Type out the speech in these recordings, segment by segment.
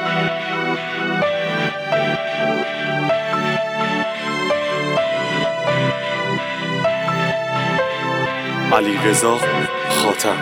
علیرضا خاتم.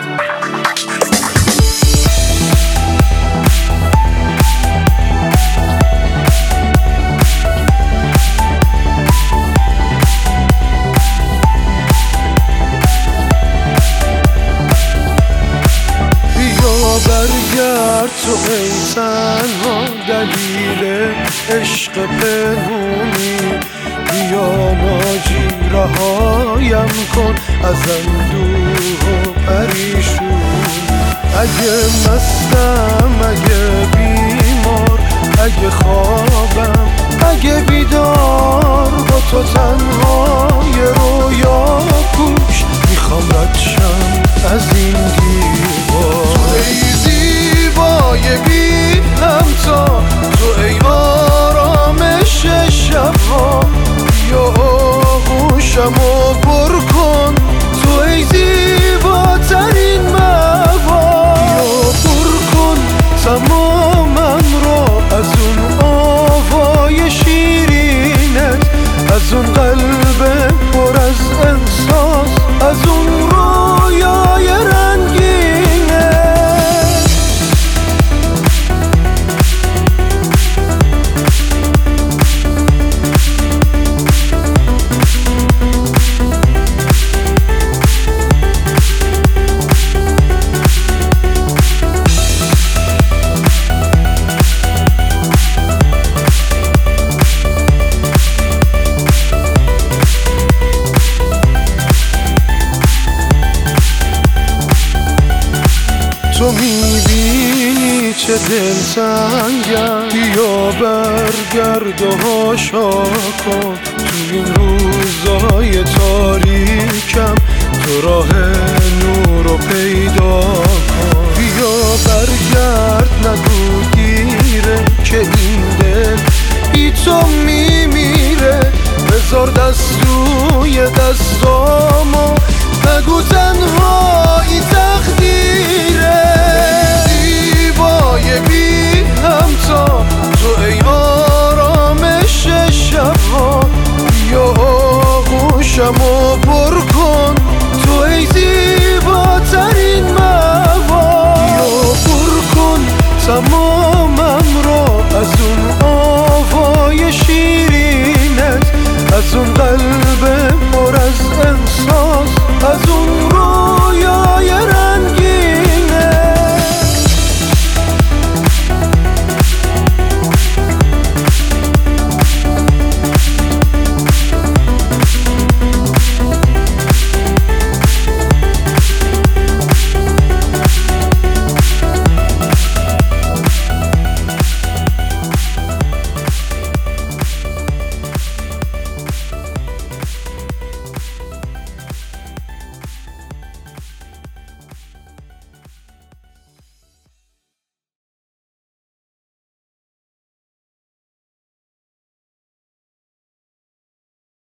برگرد تو ای تنها دلیل عشق پنهونی، بیا ناجی رهایم کن از اندوه و پریشون. اگه مستم، اگه بیمار، اگه خوابم، اگه بیدار، با تو تنها یه رویا پوش میخوام رد شم از این دیوار. تو ای زیبای بی همتا، تو ای آرامش شبها، یا آغوشمو پر کن، تو ای زیباترین مهوا. یا پر کن تمامم رو از اون آوای شیرینت، از اون قلب پر از احساس، از اون رویای رنگینه. تو میبینی چه دلتنگم، بیا برگرد و هاشا کن. تو این روزای تاریکم تو راه نور رو پیدا کن. بیا برگرد نگو دیره که این دل بی تو میمیره. بذار دستوی دستامو، نگو تنهایی تقدیره. زیبای بی همتا، تو ای آرامش شبها، یا آغوشمو پر کن، تو ای زیباترین مهوا. یا پر کن تمام